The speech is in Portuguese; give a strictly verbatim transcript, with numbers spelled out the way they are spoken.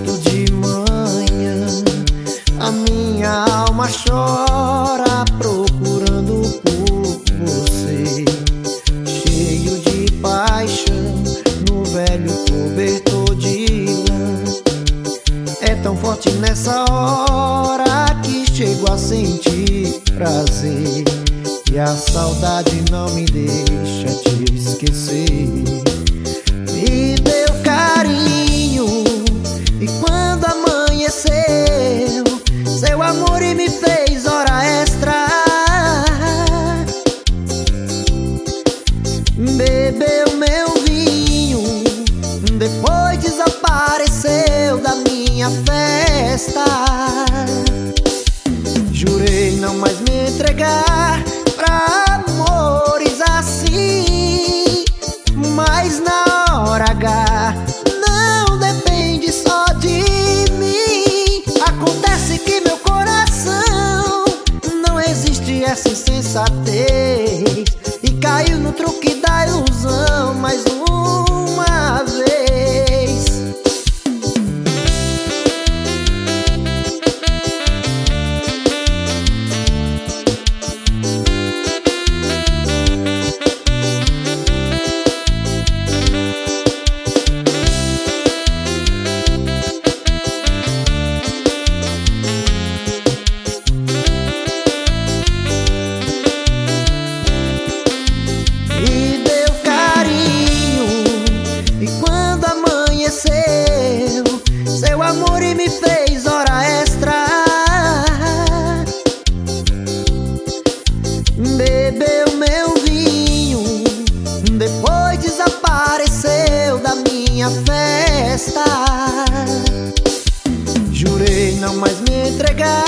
Sábado de manhã, a minha alma chora procurando por você, cheio de paixão no velho cobertor de lã. É tão forte nessa hora que chego a sentir prazer, e a saudade não me deixa te esquecer. Me deu carinho e quando amanheceu, seu amor e me fez hora extra. Bebeu meu vinho, depois desapareceu da minha festa. Jurei não mais me entregar pra amores assim, mas na hora H não depende só de mim. Acontece que meu coração não existe essa insensatez e caiu no truque da ilusão mais uma vez. Me deu carinho e quando amanheceu, seu amor e me fez hora extra. Bebeu meu vinho, depois desapareceu da minha festa. Jurei não mais me entregar